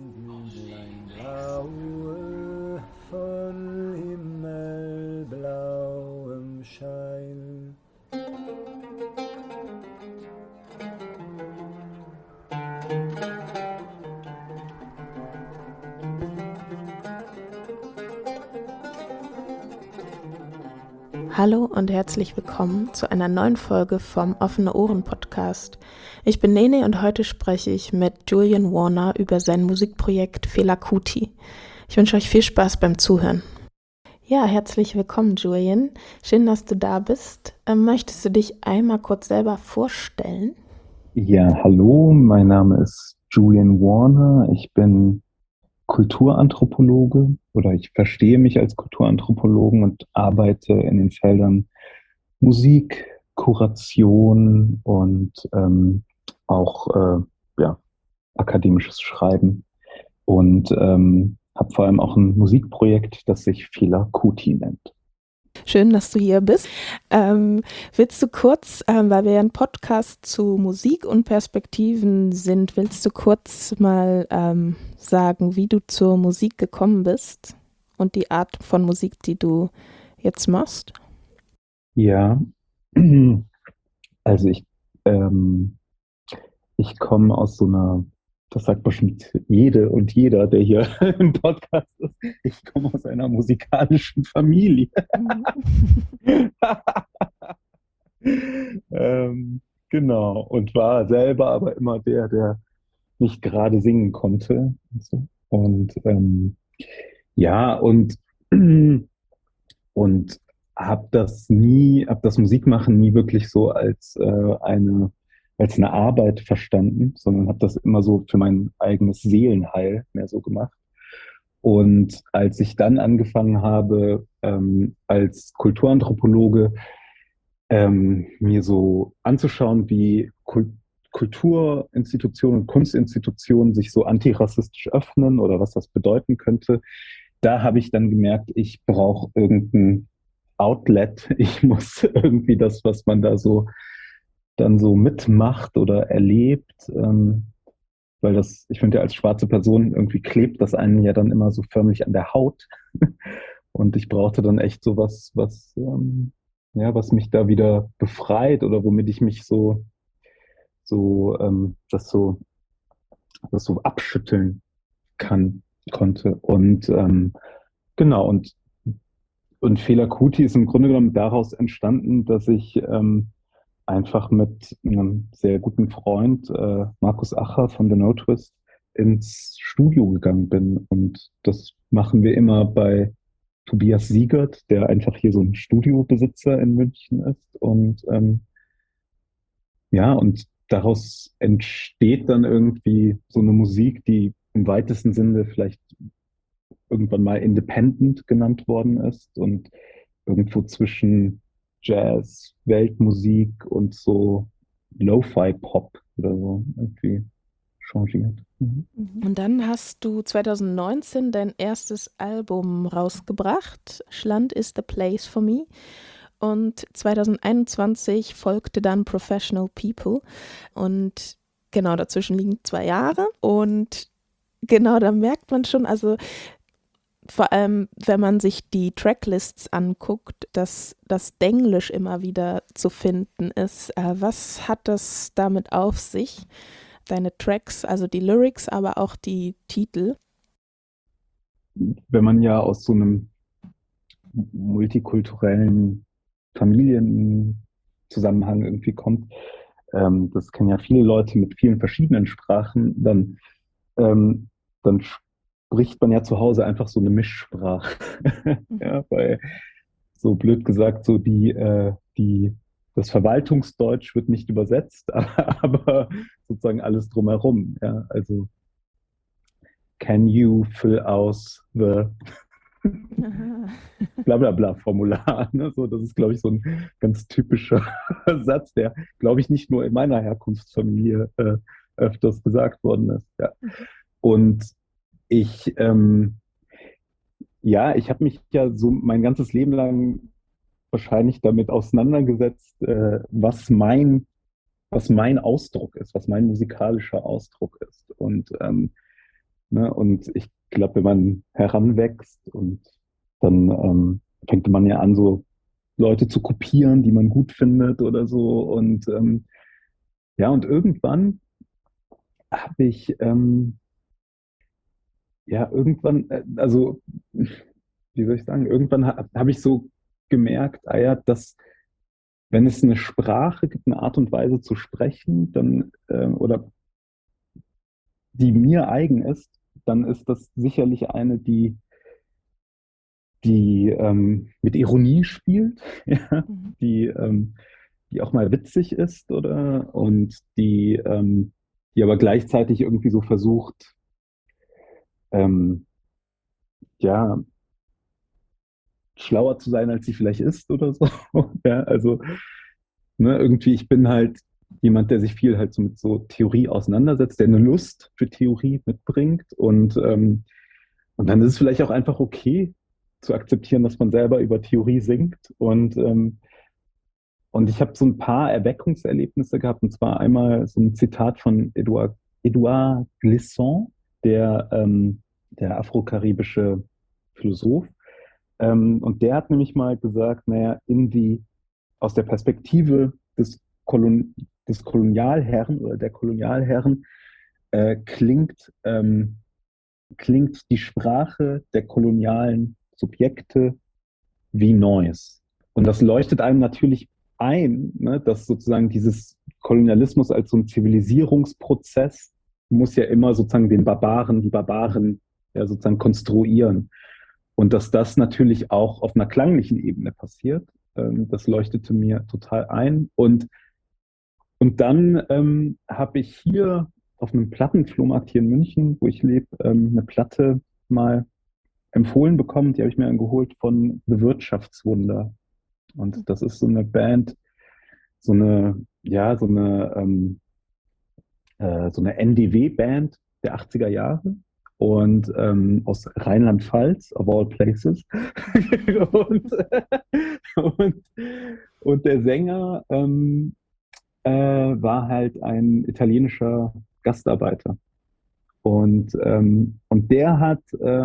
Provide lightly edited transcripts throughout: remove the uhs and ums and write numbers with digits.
Blütlein blaue von himmelblauem Schein. Hallo und herzlich willkommen zu einer neuen Folge vom Offene Ohren Podcast. Ich bin Nene und heute spreche ich mit Julian Warner über sein Musikprojekt Fela Kuti. Ich wünsche euch viel Spaß beim Zuhören. Ja, herzlich willkommen, Julian. Schön, dass du da bist. Möchtest du dich einmal kurz selber vorstellen? Ja, hallo, mein Name ist Julian Warner. Ich bin Kulturanthropologe oder ich verstehe mich als Kulturanthropologen und arbeite in den Feldern Musik, Kuration und auch ja, akademisches Schreiben und habe vor allem auch ein Musikprojekt, das sich Fela Kuti nennt. Schön, dass du hier bist. Willst du kurz, weil wir ja ein Podcast zu Musik und Perspektiven sind, willst du kurz mal sagen, wie du zur Musik gekommen bist und die Art von Musik, die du jetzt machst? Ja, also ich komme aus so einer, das sagt bestimmt jede und jeder, der hier im Podcast ist, ich komme aus einer musikalischen Familie. Genau, und war selber aber immer der nicht gerade singen konnte. Und ja, und hab das Musikmachen nie wirklich so als eine Arbeit verstanden, sondern habe das immer so für mein eigenes Seelenheil mehr so gemacht. Und als ich dann angefangen habe, als Kulturanthropologe mir so anzuschauen, wie Kulturinstitutionen und Kunstinstitutionen sich so antirassistisch öffnen oder was das bedeuten könnte, da habe ich dann gemerkt, ich brauche irgendein Outlet. Ich muss irgendwie das, was man da so dann so mitmacht oder erlebt, weil das, ich finde ja als schwarze Person irgendwie klebt das einen ja dann immer so förmlich an der Haut. Und ich brauchte dann echt sowas, ja, was mich da wieder befreit oder womit ich mich so, das so abschütteln konnte. Und genau, und Fela Kuti ist im Grunde genommen daraus entstanden, dass ich einfach mit einem sehr guten Freund, Markus Acher von The No Twist, ins Studio gegangen bin. Und das machen wir immer bei Tobias Siegert, der einfach hier so ein Studiobesitzer in München ist. Und ja, und daraus entsteht dann irgendwie so eine Musik, die im weitesten Sinne vielleicht irgendwann mal Independent genannt worden ist und irgendwo zwischen Jazz, Weltmusik und so Lo-Fi-Pop oder so irgendwie changiert. Mhm. Und dann hast du 2019 dein erstes Album rausgebracht, Schland is the Place for Me. Und 2021 folgte dann Professional People. Und genau dazwischen liegen 2 Jahre. Und genau, da merkt man schon, also vor allem, wenn man sich die Tracklists anguckt, dass das Denglisch immer wieder zu finden ist. Was hat das damit auf sich? Deine Tracks, also die Lyrics, aber auch die Titel. Wenn man ja aus so einem multikulturellen Familienzusammenhang irgendwie kommt, das kennen ja viele Leute mit vielen verschiedenen Sprachen, dann spricht man ja zu Hause einfach so eine Mischsprache. Ja, weil so blöd gesagt, so das Verwaltungsdeutsch wird nicht übersetzt, aber sozusagen alles drumherum. Ja, also can you fill aus the bla bla bla Formular. Ne? So, das ist, glaube ich, so ein ganz typischer Satz, der, glaube ich, nicht nur in meiner Herkunftsfamilie öfters gesagt worden ist. Ja. Und ich, ja, ich habe mich ja so mein ganzes Leben lang wahrscheinlich damit auseinandergesetzt, was mein Ausdruck ist, was mein musikalischer Ausdruck ist. Und Ne? Und ich glaube, wenn man heranwächst und dann fängt man ja an, so Leute zu kopieren, die man gut findet oder so. Und ja, und irgendwann habe ich, ja, irgendwann, also, wie soll ich sagen, irgendwann habe ich so gemerkt, ah ja, dass wenn es eine Sprache gibt, eine Art und Weise zu sprechen, dann, oder die mir eigen ist, dann ist das sicherlich eine, die mit Ironie spielt, ja, Mhm. die, die auch mal witzig ist, oder? Und die aber gleichzeitig irgendwie so versucht, ähm, ja, schlauer zu sein, als sie vielleicht ist oder so. Ja, also, ne, irgendwie, ich bin halt jemand, der sich viel halt so mit so Theorie auseinandersetzt, der eine Lust für Theorie mitbringt. Und dann ist es vielleicht auch einfach okay zu akzeptieren, dass man selber über Theorie singt. Und ich habe so ein paar Erweckungserlebnisse gehabt, und zwar einmal so ein Zitat von Edouard Glissant, der afrokaribische Philosoph. Und der hat nämlich mal gesagt, naja, irgendwie aus der Perspektive des Kolonialherren oder der Kolonialherren klingt die Sprache der kolonialen Subjekte wie Noise. Und das leuchtet einem natürlich ein, ne, dass sozusagen dieses Kolonialismus als so ein Zivilisierungsprozess muss ja immer sozusagen die Barbaren ja sozusagen konstruieren. Und dass das natürlich auch auf einer klanglichen Ebene passiert, das leuchtete mir total ein. Und dann habe ich hier auf einem Plattenflohmarkt hier in München, wo ich lebe, eine Platte mal empfohlen bekommen. Die habe ich mir dann geholt von The Wirtschaftswunder. Und das ist so eine Band, ja, so eine NDW-Band der 80er Jahre und aus Rheinland-Pfalz, of all places. und, und, und der Sänger war halt ein italienischer Gastarbeiter. Und der hat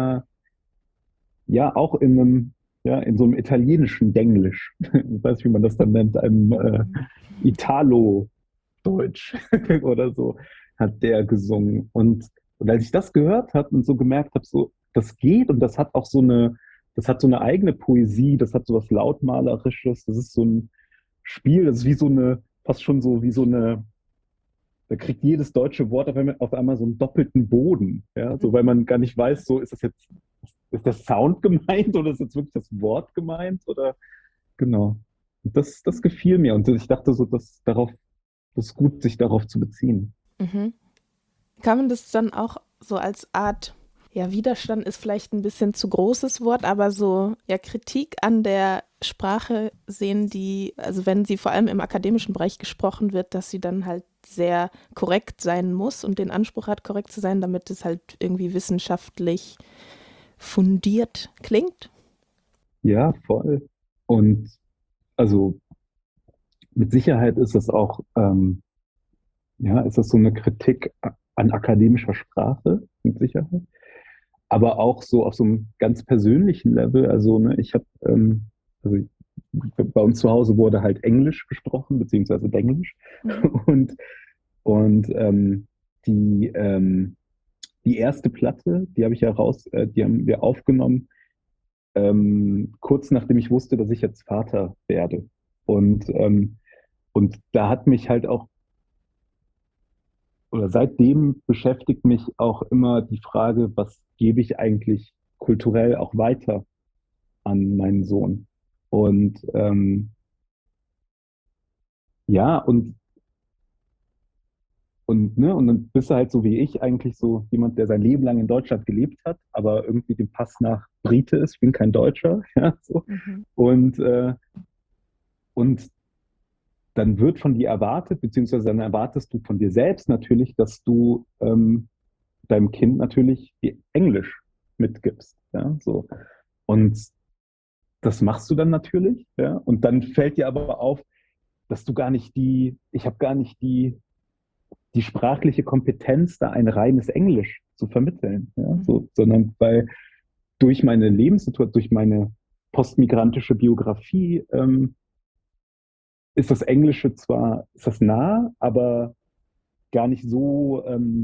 ja auch in so einem italienischen Denglisch, ich weiß nicht, wie man das dann nennt, einem Italo-Deutsch oder so, hat der gesungen. Und als ich das gehört habe und so gemerkt habe, so, das geht und das hat so eine eigene Poesie, das hat so was Lautmalerisches, das ist so ein Spiel, das ist wie so eine, fast schon so wie so eine, da kriegt jedes deutsche Wort auf einmal so einen doppelten Boden, ja, so weil man gar nicht weiß, so ist der Sound gemeint oder ist jetzt wirklich das Wort gemeint oder genau. Und das gefiel mir und ich dachte so, das ist gut, sich darauf zu beziehen. Mhm. Kann man das dann auch so als Art, ja, Widerstand ist vielleicht ein bisschen zu großes Wort, aber so, ja, Kritik an der Sprache sehen, die, also wenn sie vor allem im akademischen Bereich gesprochen wird, dass sie dann halt sehr korrekt sein muss und den Anspruch hat, korrekt zu sein, damit es halt irgendwie wissenschaftlich fundiert klingt? Ja, voll. Und also mit Sicherheit ist das auch, ja, ist das so eine Kritik an akademischer Sprache, mit Sicherheit. Aber auch so auf so einem ganz persönlichen Level. Also, ne, also bei uns zu Hause wurde halt Englisch gesprochen, beziehungsweise Denglisch. Mhm. Und, und die erste Platte, die haben wir aufgenommen, kurz nachdem ich wusste, dass ich jetzt Vater werde. Und da hat mich halt auch, oder seitdem beschäftigt mich auch immer die Frage, was gebe ich eigentlich kulturell auch weiter an meinen Sohn? Und ja, ne, und dann bist du halt so wie ich eigentlich so jemand, der sein Leben lang in Deutschland gelebt hat, aber irgendwie den Pass nach Brite ist. Ich bin kein Deutscher, ja, so. Mhm. Und, und dann wird von dir erwartet, beziehungsweise dann erwartest du von dir selbst natürlich, dass du deinem Kind natürlich die Englisch mitgibst, ja, so. Und das machst du dann natürlich, ja. Und dann fällt dir aber auf, dass du gar nicht ich habe gar nicht die sprachliche Kompetenz, da ein reines Englisch zu vermitteln. Ja? So, sondern weil durch meine Lebenssituation, durch meine postmigrantische Biografie ist das Englische zwar, ist das nah, aber gar nicht so,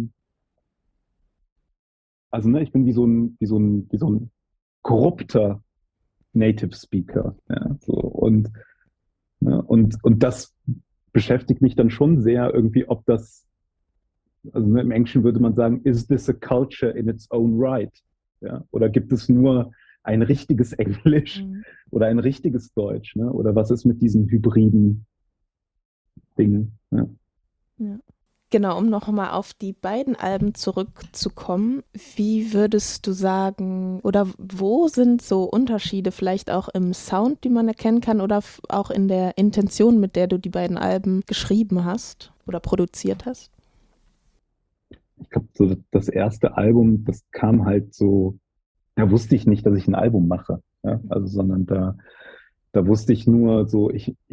also ne, ich bin wie so ein korrupter Native Speaker. Ja, so, ne, und das beschäftigt mich dann schon sehr irgendwie, ob das, also ne, im Englischen würde man sagen, is this a culture in its own right? Ja, oder gibt es nur ein richtiges Englisch oder ein richtiges Deutsch? Ne? Oder was ist mit diesen hybriden Dingen? Ja. Ja. Genau, um nochmal auf die beiden Alben zurückzukommen, wie würdest du sagen, oder wo sind so Unterschiede vielleicht auch im Sound, die man erkennen kann, oder auch in der Intention, mit der du die beiden Alben geschrieben hast oder produziert hast? Ich glaube, so das erste Album, das kam halt so, da wusste ich nicht, dass ich ein Album mache. Ja? Also, sondern da wusste ich nur so,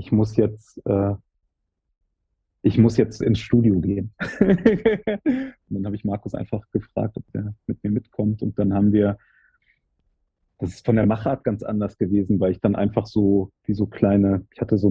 ich muss jetzt ins Studio gehen. Und dann habe ich Markus einfach gefragt, ob der mit mir mitkommt. Und dann haben wir, das ist von der Machart ganz anders gewesen, weil ich dann einfach so, wie so kleine, ich hatte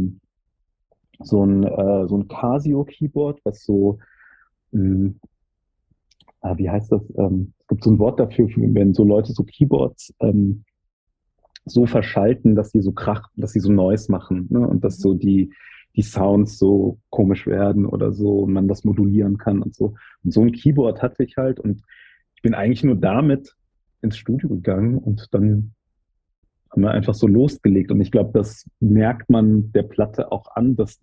so ein Casio-Keyboard, was so, mh, wie heißt das? Es gibt so ein Wort dafür, wenn so Leute so Keyboards so verschalten, dass die so Krach, dass sie so Noise machen, ne? Und dass so die Sounds so komisch werden oder so und man das modulieren kann und so. Und so ein Keyboard hatte ich halt und ich bin eigentlich nur damit ins Studio gegangen und dann haben wir einfach so losgelegt. Und ich glaube, das merkt man der Platte auch an, dass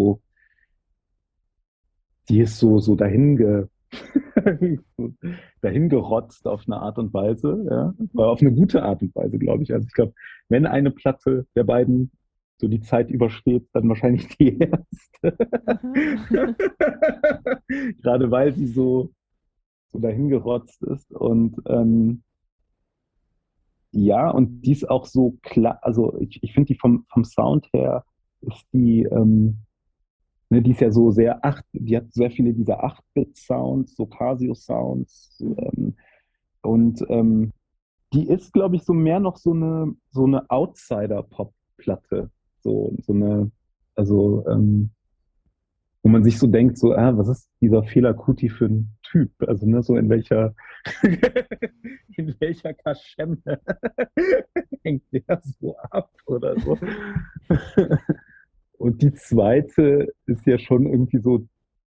die ist so dahin gerotzt auf eine Art und Weise, ja, aber auf eine gute Art und Weise, glaube ich. Also ich glaube, wenn eine Platte der beiden so die Zeit übersteht, dann wahrscheinlich die erste. Gerade weil sie so dahin gerotzt ist. Und ja, und die ist auch so klar, also ich finde die vom Sound her ist die, ne, die ist ja so sehr die hat sehr viele dieser 8-Bit-Sounds, so Casio-Sounds, und die ist, glaube ich, so mehr noch so eine Outsider-Pop-Platte. So eine, also, wo man sich so denkt, so, was ist dieser Fela Kuti für ein Typ? Also, ne, so in welcher, in welcher Kaschemme hängt der so ab oder so. Und die zweite ist ja schon irgendwie so,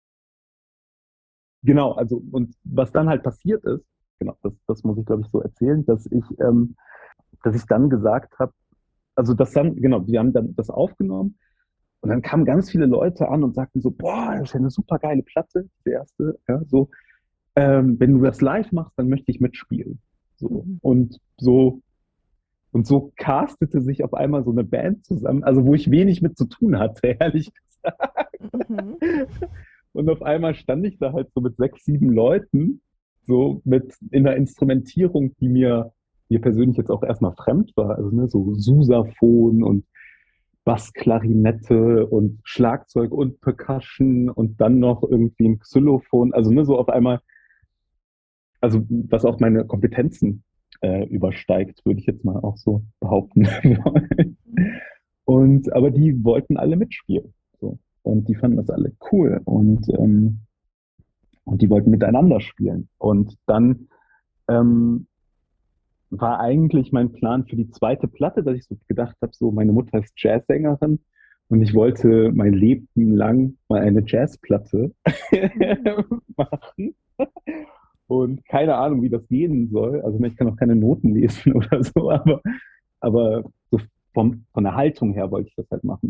genau, also, und was dann halt passiert ist, genau, das muss ich, glaube ich, so erzählen, dass ich dann gesagt habe, also das dann, genau, wir haben dann das aufgenommen und dann kamen ganz viele Leute an und sagten so, boah, das ist ja eine super geile Platte, die erste, ja, so, wenn du das live machst, dann möchte ich mitspielen. So. Und so castete sich auf einmal so eine Band zusammen, also wo ich wenig mit zu tun hatte, ehrlich gesagt. Mhm. Und auf einmal stand ich da halt so mit 6, 7 Leuten, so mit in der Instrumentierung, die mir persönlich jetzt auch erstmal fremd war. Also ne, so Sousaphon und Bassklarinette und Schlagzeug und Percussion und dann noch irgendwie ein Xylophon. Also ne, so auf einmal, also was auch meine Kompetenzen übersteigt, würde ich jetzt mal auch so behaupten. Und aber die wollten alle mitspielen. So. Und die fanden das alle cool. Und die wollten miteinander spielen. Und dann war eigentlich mein Plan für die zweite Platte, dass ich so gedacht habe, so meine Mutter ist Jazzsängerin und ich wollte mein Leben lang mal eine Jazzplatte machen. Und keine Ahnung, wie das gehen soll. Also ne, ich kann auch keine Noten lesen oder so, aber so von der Haltung her wollte ich das halt machen.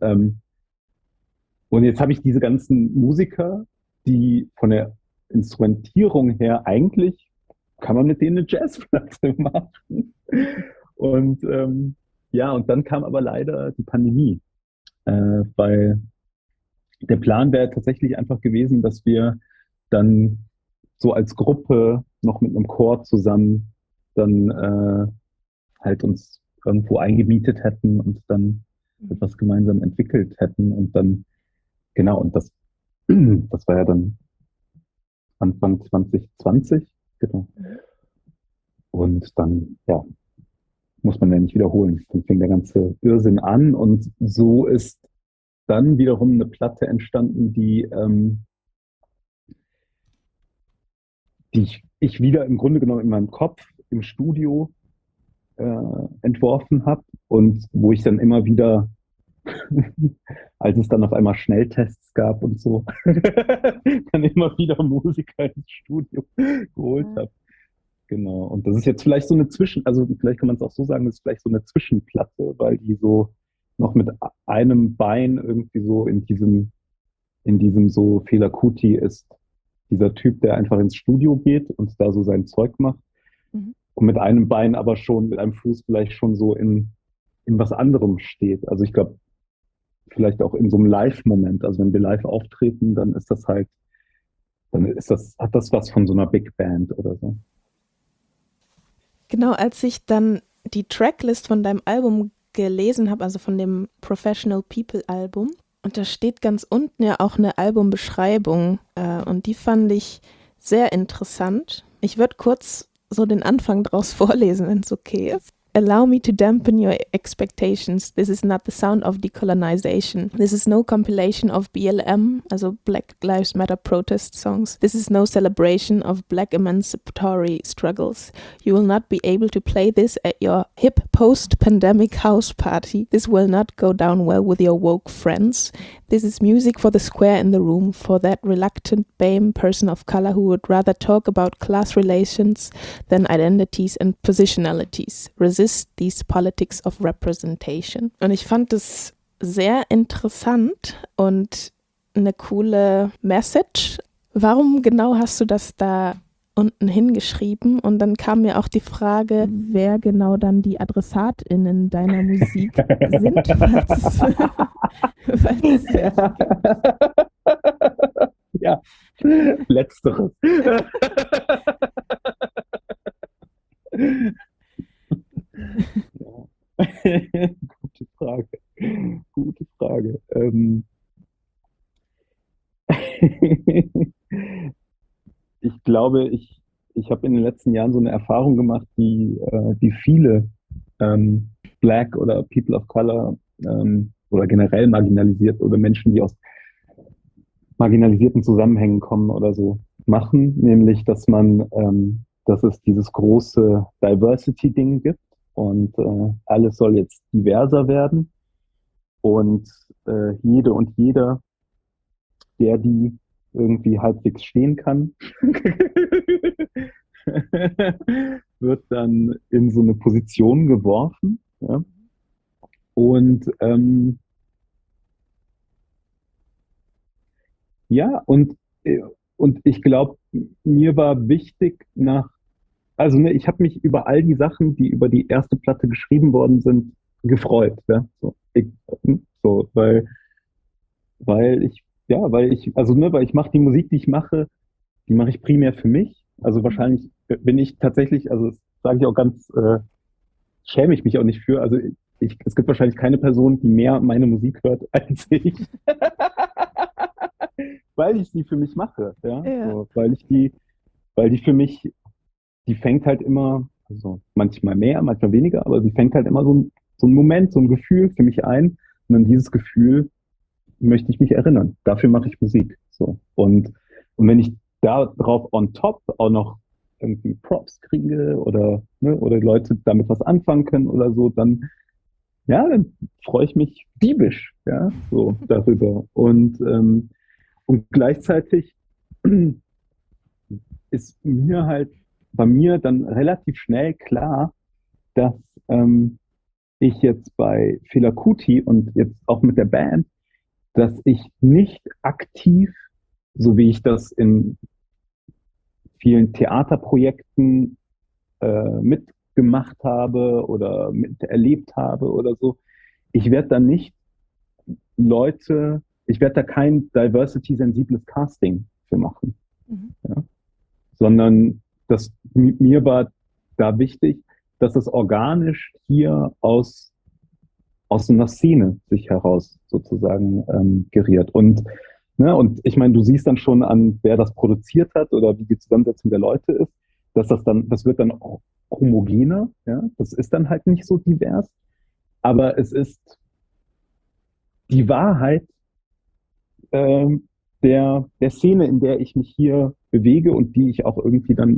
Und jetzt habe ich diese ganzen Musiker, die von der Instrumentierung her eigentlich kann man mit denen eine Jazzplatte machen. Und ja, und dann kam aber leider die Pandemie, weil der Plan wäre tatsächlich einfach gewesen, dass wir dann so als Gruppe noch mit einem Chor zusammen dann halt uns irgendwo eingemietet hätten und dann etwas gemeinsam entwickelt hätten und dann, genau, und das Das war ja dann Anfang 2020, genau. Und dann, ja, muss man ja nicht wiederholen. Dann fing der ganze Irrsinn an und so ist dann wiederum eine Platte entstanden, die ich wieder im Grunde genommen in meinem Kopf im Studio entworfen habe und wo ich dann immer wieder, als es dann auf einmal Schnelltests gab und so, dann immer wieder Musiker ins Studio geholt habe. Genau. Und das ist jetzt vielleicht so eine also vielleicht kann man es auch so sagen, das ist vielleicht so eine Zwischenplatte, weil die so noch mit einem Bein irgendwie so in diesem so Fela Kuti ist dieser Typ, der einfach ins Studio geht und da so sein Zeug macht. Mhm. Und mit einem Bein aber schon, mit einem Fuß vielleicht schon so in was anderem steht. Also ich glaube, vielleicht auch in so einem Live-Moment. Also wenn wir live auftreten, dann ist das halt, hat das was von so einer Big Band oder so. Genau, als ich dann die Tracklist von deinem Album gelesen habe, also von dem Professional People Album, und da steht ganz unten ja auch eine Albumbeschreibung und die fand ich sehr interessant. Ich würde kurz so den Anfang draus vorlesen, wenn es okay ist. Allow me to dampen your expectations. This is not the sound of decolonization. This is no compilation of BLM, also Black Lives Matter protest songs. This is no celebration of black emancipatory struggles. You will not be able to play this at your hip post-pandemic house party. This will not go down well with your woke friends. This is music for the square in the room, for that reluctant BAME person of color who would rather talk about class relations than identities and positionalities. Resist these politics of representation. Und ich fand es sehr interessant und eine coole Message. Warum genau hast du das da unten hingeschrieben? Und dann kam mir auch die Frage, wer genau dann die AdressatInnen deiner Musik sind, falls es ja, letzteres. Gute Frage. Gute Frage. Ich glaube, ich habe in den letzten Jahren so eine Erfahrung gemacht, die viele Black oder People of Color oder generell marginalisiert oder Menschen, die aus marginalisierten Zusammenhängen kommen oder so machen, nämlich dass es dieses große Diversity-Ding gibt und alles soll jetzt diverser werden und jede und jeder, der die irgendwie halbwegs stehen kann, wird dann in so eine Position geworfen. Ja? Und ja, und ich glaube, mir war wichtig also ne, ich habe mich über all die Sachen, die über die erste Platte geschrieben worden sind, gefreut. Ja? Weil ich mache die Musik, die mache ich primär für mich. Also wahrscheinlich bin ich tatsächlich, also das sage ich auch ganz, schäme ich mich auch nicht für. Also es gibt wahrscheinlich keine Person, die mehr meine Musik hört als ich. Weil ich sie für mich mache, ja. Ja. So, weil die für mich, die fängt halt immer, also manchmal mehr, manchmal weniger, aber sie fängt halt immer so ein Moment, so ein Gefühl für mich ein. Und an dieses Gefühl möchte ich mich erinnern. Dafür mache ich Musik. So. Und wenn ich da drauf on top auch noch irgendwie Props kriege oder Leute damit was anfangen können oder so, dann freue ich mich diebisch, ja, so darüber. Und gleichzeitig ist bei mir dann relativ schnell klar, dass ich jetzt bei Fela Kuti und jetzt auch mit der Band, dass ich nicht aktiv, so wie ich das in vielen Theaterprojekten mitgemacht habe oder miterlebt habe oder so, ich werde da kein diversity-sensibles Casting für machen. Mhm. Ja? Sondern mir war da wichtig, dass es organisch hier aus so einer Szene sich heraus sozusagen geriert. Und ne, und ich meine, du siehst dann schon an, wer das produziert hat oder wie die Zusammensetzung der Leute ist, dass das wird dann auch homogener, ja, das ist dann halt nicht so divers, aber es ist die Wahrheit der Szene, in der ich mich hier bewege und die ich auch irgendwie dann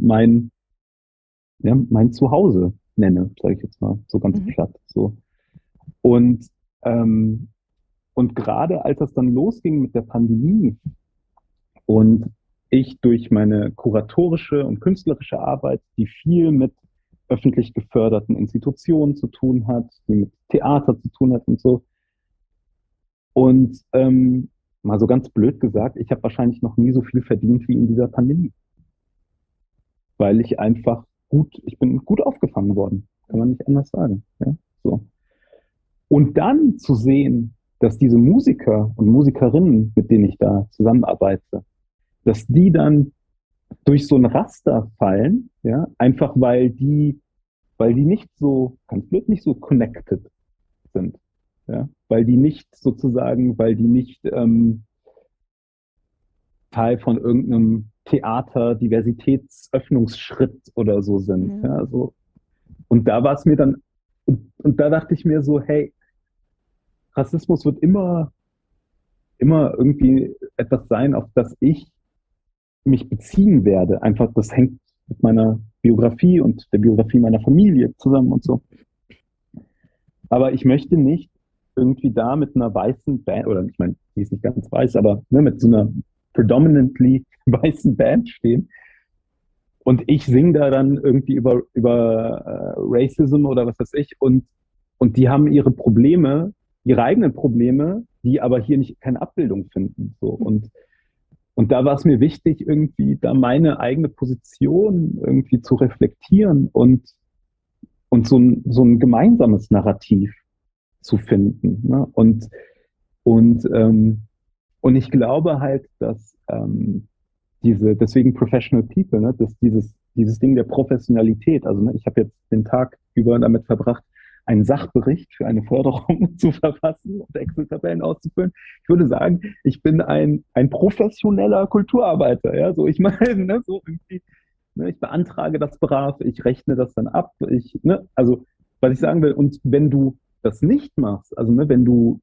mein Zuhause nenne, sage ich jetzt mal, so ganz platt. So. Und, ähm, und gerade als das dann losging mit der Pandemie und ich durch meine kuratorische und künstlerische Arbeit, die viel mit öffentlich geförderten Institutionen zu tun hat, die mit Theater zu tun hat und so. Und mal so ganz blöd gesagt, ich habe wahrscheinlich noch nie so viel verdient wie in dieser Pandemie, weil ich bin gut aufgefangen worden, kann man nicht anders sagen. Ja? So. Und dann zu sehen, dass diese Musiker und Musikerinnen, mit denen ich da zusammenarbeite, dass die dann durch so ein Raster fallen, ja, einfach weil die nicht so, ganz blöd, nicht so connected sind. Ja, weil die nicht Teil von irgendeinem Theater-Diversitätsöffnungsschritt oder so sind. Ja. Ja, so. Und da war es mir dann, und da dachte ich mir so, hey, Rassismus wird immer irgendwie etwas sein, auf das ich mich beziehen werde. Einfach, das hängt mit meiner Biografie und der Biografie meiner Familie zusammen und so. Aber ich möchte nicht irgendwie da mit einer weißen Band, oder ich meine, die ist nicht ganz weiß, aber ne, mit so einer predominantly weißen Band stehen. Und ich singe da dann irgendwie über Racism oder was weiß ich. Und die haben ihre eigenen Probleme, die aber hier nicht keine Abbildung finden. So. Und da war es mir wichtig, irgendwie da meine eigene Position irgendwie zu reflektieren und so ein gemeinsames Narrativ zu finden. Ne? Und ich glaube halt, dass deswegen Professional People, ne, dass dieses Ding der Professionalität, also ne, ich habe jetzt den Tag über damit verbracht, einen Sachbericht für eine Förderung zu verfassen und Excel-Tabellen auszufüllen. Ich würde sagen, ich bin ein professioneller Kulturarbeiter. Ja, so ich meine, ne, so irgendwie, ne, ich beantrage das brav, ich rechne das dann ab, also was ich sagen will, und wenn du das nicht machst, also ne, wenn du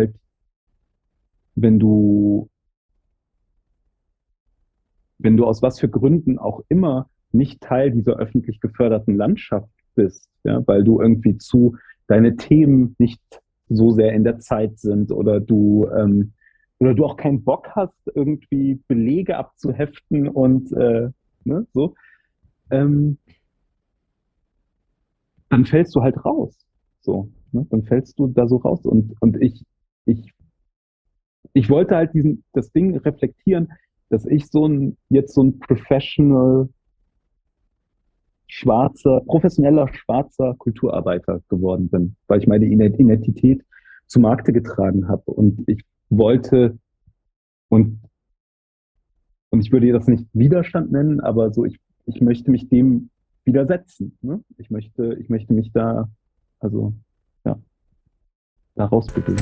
aus was für Gründen auch immer nicht Teil dieser öffentlich geförderten Landschaft bist, ja, weil du irgendwie deine Themen nicht so sehr in der Zeit sind oder du auch keinen Bock hast, irgendwie Belege abzuheften und ne, so, ähm, dann fällst du halt raus. So, ne? Dann fällst du da so raus. Und ich wollte halt das Ding reflektieren, dass ich jetzt so ein professioneller schwarzer Kulturarbeiter geworden bin, weil ich meine Identität zu Markte getragen habe. Und ich wollte, und, und ich würde das nicht Widerstand nennen, aber so, ich möchte mich dem widersetzen. Ne? Ich möchte mich da, also, ja, da rausbewegen.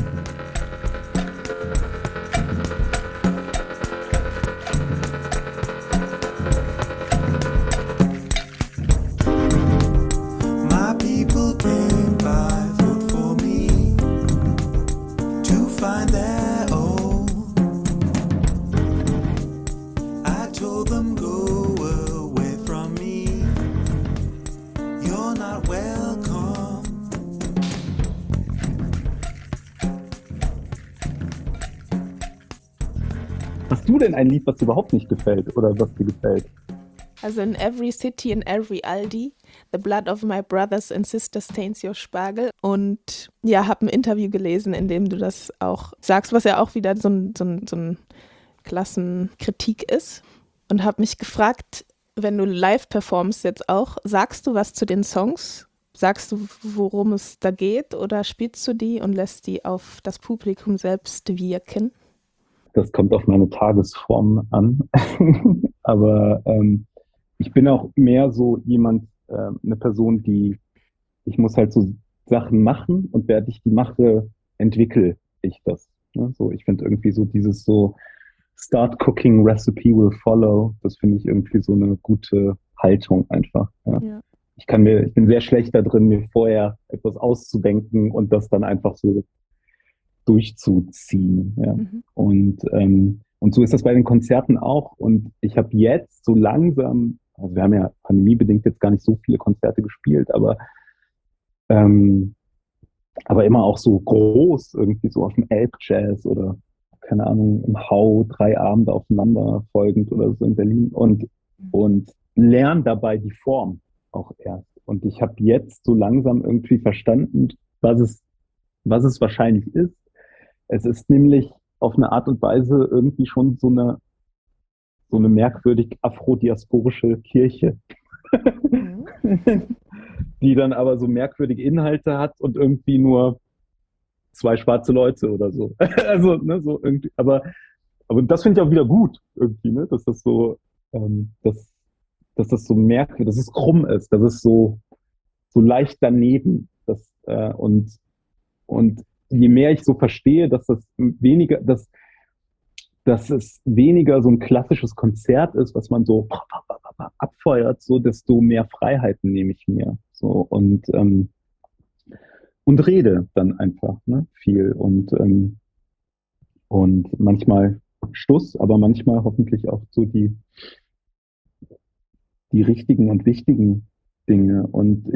Hast du denn ein Lied, was dir überhaupt nicht gefällt oder was dir gefällt? Also in every city, in every Aldi, the blood of my brothers and sisters stains your Spargel. Und ja, habe ein Interview gelesen, in dem du das auch sagst, was ja auch wieder so ein Klassenkritik ist. Und habe mich gefragt, wenn du live performst jetzt auch, sagst du was zu den Songs? Sagst du, worum es da geht, oder spielst du die und lässt die auf das Publikum selbst wirken? Das kommt auf meine Tagesform an. Aber ich bin auch mehr so jemand, eine Person, ich muss halt so Sachen machen und während ich die mache, entwickle ich das. Ne? So, ich finde irgendwie so Start cooking, recipe will follow. Das finde ich irgendwie so eine gute Haltung einfach. Ja. Ja. Ich bin sehr schlecht da drin, mir vorher etwas auszudenken und das dann einfach so durchzuziehen. Ja. Mhm. Und so ist das bei den Konzerten auch. Und ich habe jetzt so langsam, also wir haben ja pandemiebedingt jetzt gar nicht so viele Konzerte gespielt, ähm, aber immer auch so groß, irgendwie so auf dem Elbjazz oder keine Ahnung, im Hau, 3 Abende aufeinander folgend oder so in Berlin und lerne dabei die Form auch erst. Und ich habe jetzt so langsam irgendwie verstanden, was es wahrscheinlich ist. Es ist nämlich auf eine Art und Weise irgendwie schon so eine merkwürdig afrodiasporische Kirche, Mhm. die dann aber so merkwürdige Inhalte hat und irgendwie nur 2 schwarze Leute oder so. Also, ne, so irgendwie, aber das finde ich auch wieder gut irgendwie, ne, dass das so, dass das so merkwürdig, dass es krumm ist, dass es so leicht daneben, und je mehr ich so verstehe, dass es weniger so ein klassisches Konzert ist, was man so abfeuert, so desto mehr Freiheiten nehme ich mir. So und rede dann einfach, ne, viel und manchmal Stuss, aber manchmal hoffentlich auch so die richtigen und wichtigen Dinge.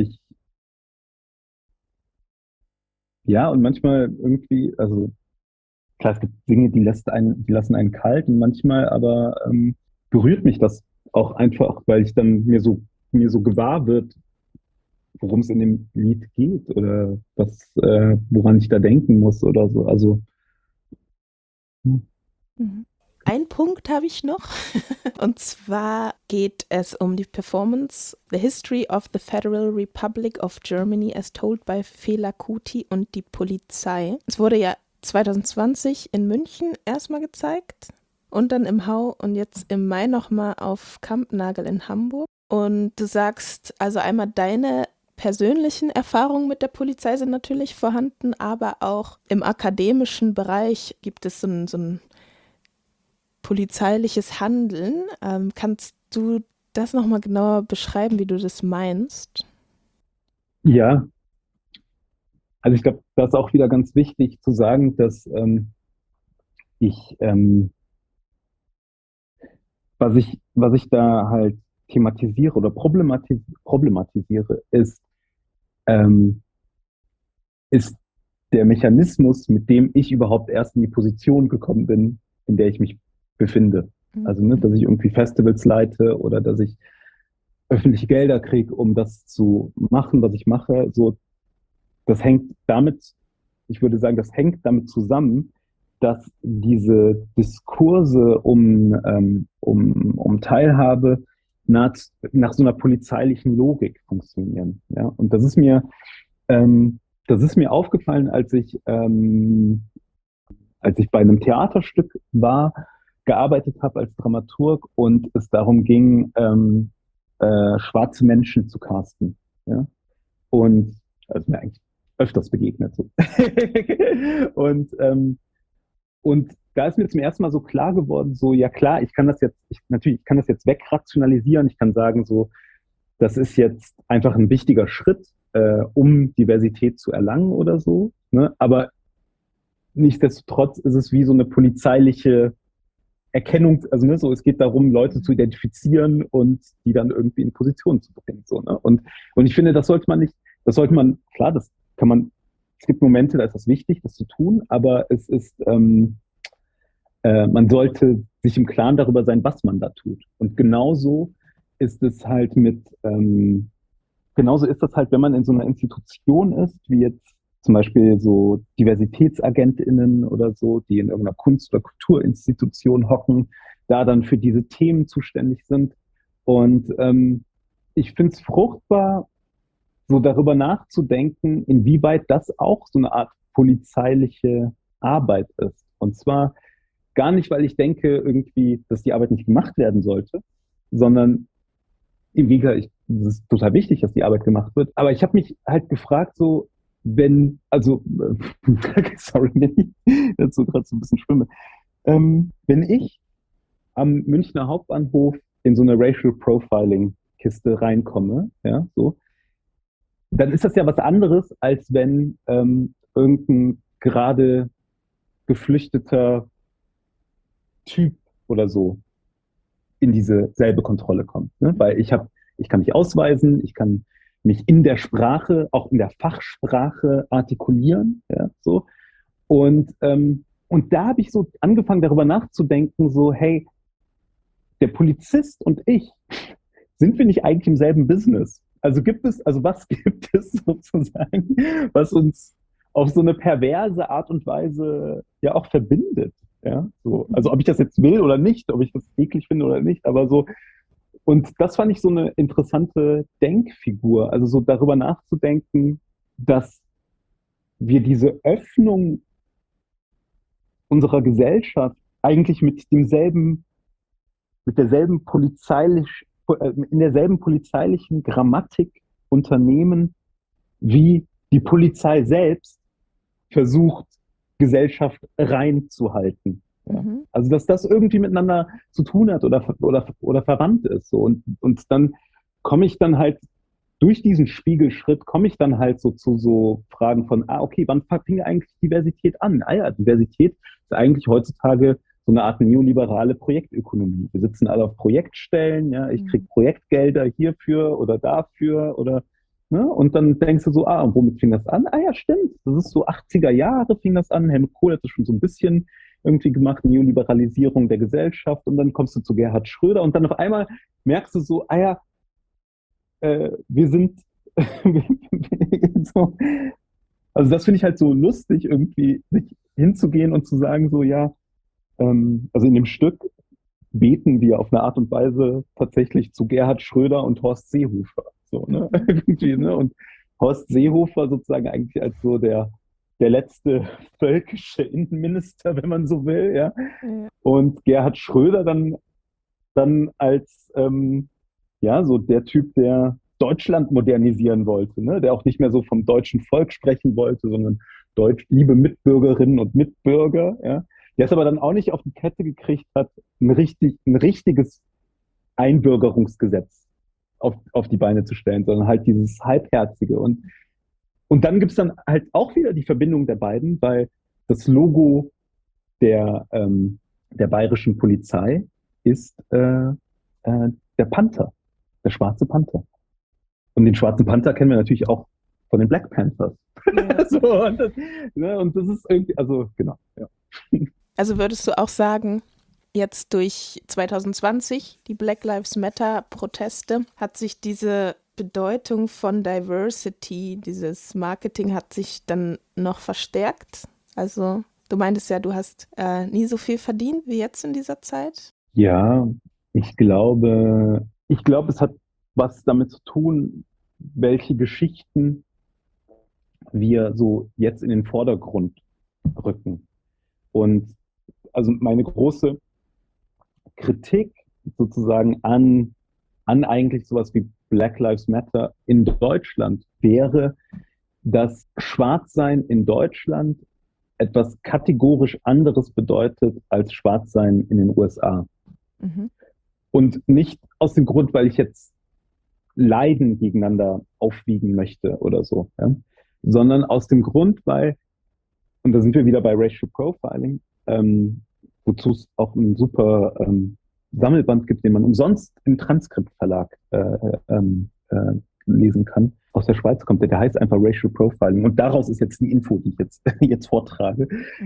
Und manchmal irgendwie, also klar, es gibt Dinge, die lassen einen kalt und manchmal aber berührt mich das auch einfach, weil ich dann mir so gewahr wird, worum es in dem Lied geht oder woran ich da denken muss oder so. Also, hm. Mhm. Ein Punkt habe ich noch. Und zwar geht es um die Performance The History of the Federal Republic of Germany as told by Fela Kuti und die Polizei. Es wurde ja 2020 in München erstmal gezeigt und dann im Hau und jetzt im Mai nochmal auf Kampnagel in Hamburg. Und du sagst, also einmal deine persönlichen Erfahrungen mit der Polizei sind natürlich vorhanden, aber auch im akademischen Bereich gibt es so ein polizeiliches Handeln. Kannst du das nochmal genauer beschreiben, wie du das meinst? Ja, also ich glaube, das ist auch wieder ganz wichtig zu sagen, dass ich, was ich da halt thematisiere oder problematisiere, ähm, ist der Mechanismus, mit dem ich überhaupt erst in die Position gekommen bin, in der ich mich befinde. Also, ne, dass ich irgendwie Festivals leite oder dass ich öffentliche Gelder kriege, um das zu machen, was ich mache. So, das hängt damit, ich würde sagen, das hängt damit zusammen, dass diese Diskurse um Teilhabe nach so einer polizeilichen Logik funktionieren. Ja? Und das ist mir aufgefallen, als ich bei einem Theaterstück gearbeitet habe als Dramaturg und es darum ging, schwarze Menschen zu casten. Ja? Und also mir eigentlich öfters begegnet. So. Und da ist mir zum ersten Mal so klar geworden, so, ja klar, ich kann das jetzt wegrationalisieren, ich kann sagen, so, das ist jetzt einfach ein wichtiger Schritt, um Diversität zu erlangen oder so. Ne? Aber nichtsdestotrotz ist es wie so eine polizeiliche Erkennung, also ne, so, es geht darum, Leute zu identifizieren und die dann irgendwie in Position zu bringen. So, ne? Und ich finde, klar, es gibt Momente, da ist das wichtig, das zu tun, aber man sollte sich im Klaren darüber sein, was man da tut. Und ist es halt genauso ist das halt, wenn man in so einer Institution ist, wie jetzt zum Beispiel so DiversitätsagentInnen oder so, die in irgendeiner Kunst- oder Kulturinstitution hocken, da dann für diese Themen zuständig sind. Und ich finde es fruchtbar, so darüber nachzudenken, inwieweit das auch so eine Art polizeiliche Arbeit ist. Und zwar gar nicht, weil ich denke irgendwie, dass die Arbeit nicht gemacht werden sollte, sondern im Gegenteil, es ist total wichtig, dass die Arbeit gemacht wird. Aber ich habe mich halt gefragt, so, sorry, wenn ich dazu gerade so ein bisschen schwimme, wenn ich am Münchner Hauptbahnhof in so eine Racial Profiling-Kiste reinkomme, ja, so, dann ist das ja was anderes, als wenn irgendein gerade geflüchteter Typ oder so in diese selbe Kontrolle kommt. Ne? Weil ich kann mich ausweisen, ich kann mich in der Sprache, auch in der Fachsprache artikulieren, ja, so. Und da habe ich so angefangen, darüber nachzudenken, so, hey, der Polizist und ich, sind wir nicht eigentlich im selben Business? Also was gibt es sozusagen, was uns auf so eine perverse Art und Weise ja auch verbindet? Ja, so. Also ob ich das jetzt will oder nicht, ob ich das eklig finde oder nicht, aber so. Und das fand ich so eine interessante Denkfigur, also so darüber nachzudenken, dass wir diese Öffnung unserer Gesellschaft eigentlich mit derselben in derselben polizeilichen Grammatik unternehmen, wie die Polizei selbst versucht, Gesellschaft reinzuhalten. Ja. Mhm. Also, dass das irgendwie miteinander zu tun hat oder verwandt ist. So. Und dann komme ich dann halt durch diesen Spiegelschritt, komme ich dann halt so zu so Fragen von, okay, wann fing eigentlich Diversität an? Ah ja, Diversität ist eigentlich heutzutage so eine Art neoliberale Projektökonomie. Wir sitzen alle auf Projektstellen, ja, ich kriege Projektgelder hierfür oder dafür oder, ne? Und dann denkst du so, und womit fing das an? Ah ja, stimmt, das ist so 80er Jahre fing das an, Helmut Kohl hat das schon so ein bisschen irgendwie gemacht, Neoliberalisierung der Gesellschaft, und dann kommst du zu Gerhard Schröder und dann auf einmal merkst du so, wir sind so, also das finde ich halt so lustig, irgendwie sich hinzugehen und zu sagen, so ja, also in dem Stück beten wir auf eine Art und Weise tatsächlich zu Gerhard Schröder und Horst Seehofer. So, ne? Irgendwie, ne? Und Horst Seehofer sozusagen eigentlich als so der letzte völkische Innenminister, wenn man so will, ja. Ja. Und Gerhard Schröder dann als ja, so der Typ, der Deutschland modernisieren wollte, ne? Der auch nicht mehr so vom deutschen Volk sprechen wollte, sondern liebe Mitbürgerinnen und Mitbürger, ja. Der es aber dann auch nicht auf die Kette gekriegt hat, ein richtiges Einbürgerungsgesetz auf die Beine zu stellen, sondern halt dieses Halbherzige. Und dann gibt es dann halt auch wieder die Verbindung der beiden, weil das Logo der bayerischen Polizei ist der Panther, der schwarze Panther. Und den schwarzen Panther kennen wir natürlich auch von den Black Panthers. Ja. So, und das ist irgendwie, also genau, ja. Also würdest du auch sagen, jetzt durch 2020, die Black Lives Matter Proteste, hat sich diese Bedeutung von Diversity, dieses Marketing hat sich dann noch verstärkt? Also du meintest ja, du hast nie so viel verdient wie jetzt in dieser Zeit. Ja, ich glaube, es hat was damit zu tun, welche Geschichten wir so jetzt in den Vordergrund rücken. Und also meine große Kritik sozusagen an eigentlich sowas wie Black Lives Matter in Deutschland wäre, dass Schwarzsein in Deutschland etwas kategorisch anderes bedeutet als Schwarzsein in den USA. Mhm. Und nicht aus dem Grund, weil ich jetzt Leiden gegeneinander aufwiegen möchte oder so, ja? Sondern aus dem Grund, weil, und da sind wir wieder bei Racial Profiling, wozu es auch einen super Sammelband gibt, den man umsonst im Transkriptverlag lesen kann. Aus der Schweiz kommt der heißt einfach Racial Profiling. Und daraus ist jetzt die Info, die ich jetzt vortrage.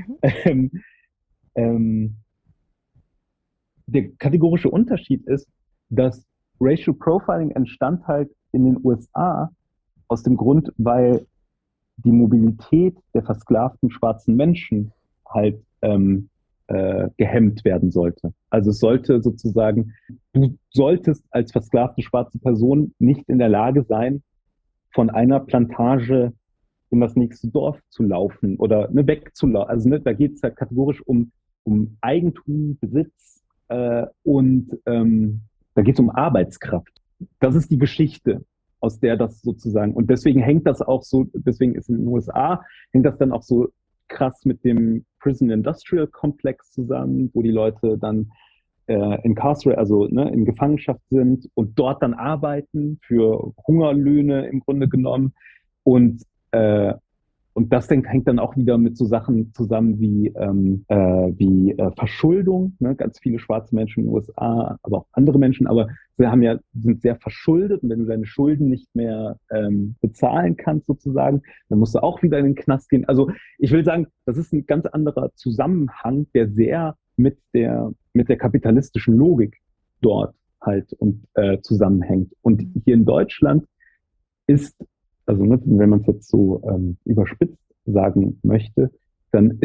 Mhm. Der kategorische Unterschied ist, dass Racial Profiling entstand halt in den USA aus dem Grund, weil die Mobilität der versklavten schwarzen Menschen halt gehemmt werden sollte. Also es sollte sozusagen, du solltest als versklavte schwarze Person nicht in der Lage sein, von einer Plantage in das nächste Dorf zu laufen oder wegzulaufen. Also da geht es halt kategorisch um Eigentum, Besitz und da geht es um Arbeitskraft. Das ist die Geschichte, aus der das sozusagen, und deswegen hängt das auch so, deswegen ist in den USA, hängt das dann auch so krass mit dem Prison Industrial Complex zusammen, wo die Leute dann incarcerated, also ne, in Gefangenschaft sind und dort dann arbeiten für Hungerlöhne im Grunde genommen. Und, äh, und das hängt dann auch wieder mit so Sachen zusammen wie Verschuldung. Ne? Ganz viele schwarze Menschen in den USA, aber auch andere Menschen, aber sind sehr verschuldet. Und wenn du deine Schulden nicht mehr bezahlen kannst, sozusagen, dann musst du auch wieder in den Knast gehen. Also ich will sagen, das ist ein ganz anderer Zusammenhang, der sehr mit der kapitalistischen Logik dort halt und zusammenhängt. Und hier in Deutschland ist, also ne, wenn man es jetzt so überspitzt sagen möchte, dann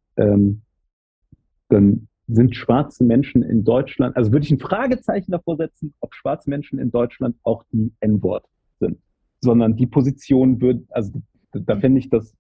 sind schwarze Menschen in Deutschland, also würde ich ein Fragezeichen davor setzen, ob schwarze Menschen in Deutschland auch die N-Wort sind. Sondern die Position also da fände ich das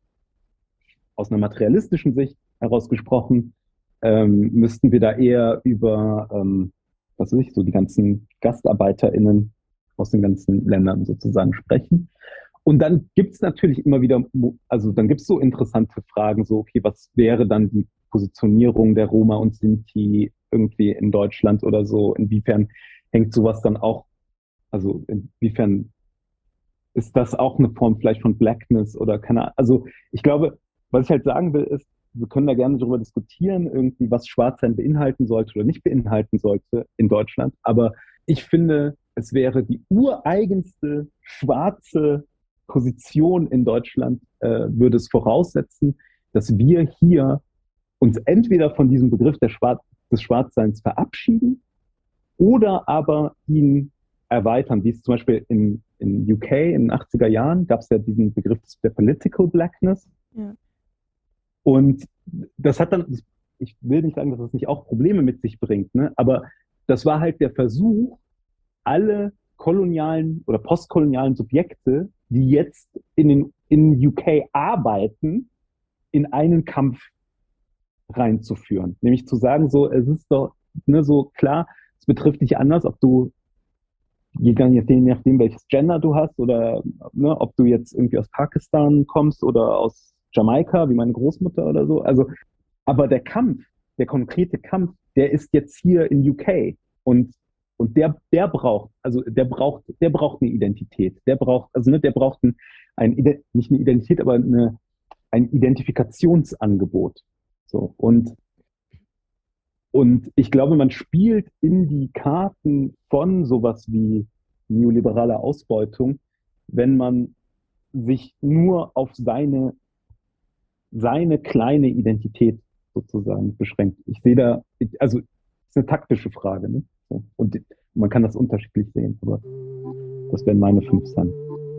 aus einer materialistischen Sicht herausgesprochen, müssten wir da eher über, was weiß ich, so die ganzen GastarbeiterInnen aus den ganzen Ländern sozusagen sprechen. Und dann gibt es natürlich immer wieder, also dann gibt es so interessante Fragen, so, okay, was wäre dann die Positionierung der Roma und Sinti irgendwie in Deutschland oder so? Inwiefern hängt sowas dann auch, also inwiefern ist das auch eine Form vielleicht von Blackness oder keine Ahnung? Also ich glaube, was ich halt sagen will, ist, wir können da gerne darüber diskutieren, irgendwie, was Schwarzsein beinhalten sollte oder nicht beinhalten sollte in Deutschland. Aber ich finde, es wäre die ureigenste schwarze Position in Deutschland, würde es voraussetzen, dass wir hier uns entweder von diesem Begriff des Schwarzseins verabschieden oder aber ihn erweitern, wie es zum Beispiel in UK in den 80er Jahren gab es ja diesen Begriff der Political Blackness. Ja. Und das hat dann, ich will nicht sagen, dass das nicht auch Probleme mit sich bringt, ne? Aber das war halt der Versuch, alle kolonialen oder postkolonialen Subjekte, die jetzt in UK arbeiten, in einen Kampf reinzuführen. Nämlich zu sagen, so, es ist doch so klar, es betrifft dich anders, ob du, je nachdem, welches Gender du hast oder ne, ob du jetzt irgendwie aus Pakistan kommst oder aus Jamaika, wie meine Großmutter oder so. Also, aber der konkrete Kampf, der ist jetzt hier in UK und der braucht eine Identität. Der braucht nicht eine Identität, aber ein Identifikationsangebot. So, und ich glaube, man spielt in die Karten von sowas wie neoliberaler Ausbeutung, wenn man sich nur auf seine kleine Identität sozusagen beschränkt. Ich sehe da, also es ist eine taktische Frage, ne? So, und man kann das unterschiedlich sehen, aber das wären meine 5 Cent.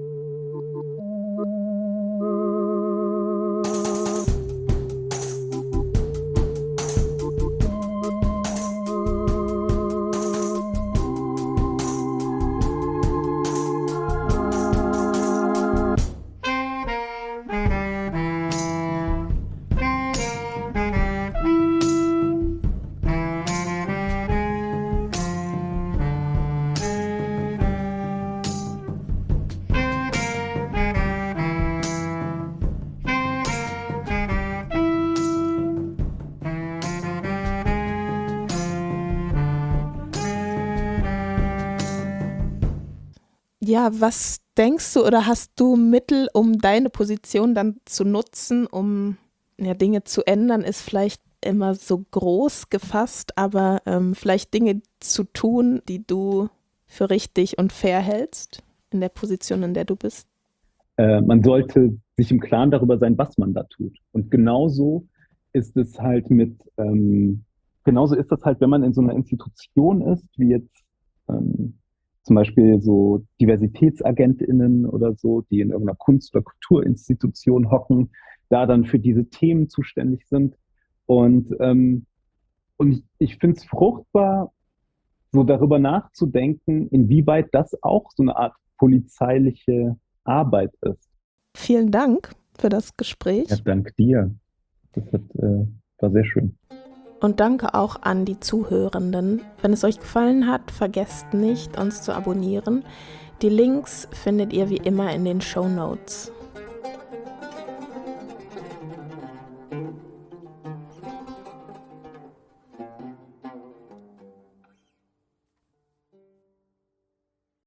Ja, was denkst du oder hast du Mittel, um deine Position dann zu nutzen, um Dinge zu ändern, ist vielleicht immer so groß gefasst, aber vielleicht Dinge zu tun, die du für richtig und fair hältst in der Position, in der du bist? Man sollte sich im Klaren darüber sein, was man da tut. Und genauso ist es halt wenn man in so einer Institution ist, wie jetzt zum Beispiel so DiversitätsagentInnen oder so, die in irgendeiner Kunst- oder Kulturinstitution hocken, da dann für diese Themen zuständig sind. Und ich finde es fruchtbar, so darüber nachzudenken, inwieweit das auch so eine Art polizeiliche Arbeit ist. Vielen Dank für das Gespräch. Ja, dank dir. Das war sehr schön. Und danke auch an die Zuhörenden. Wenn es euch gefallen hat, vergesst nicht, uns zu abonnieren. Die Links findet ihr wie immer in den Shownotes.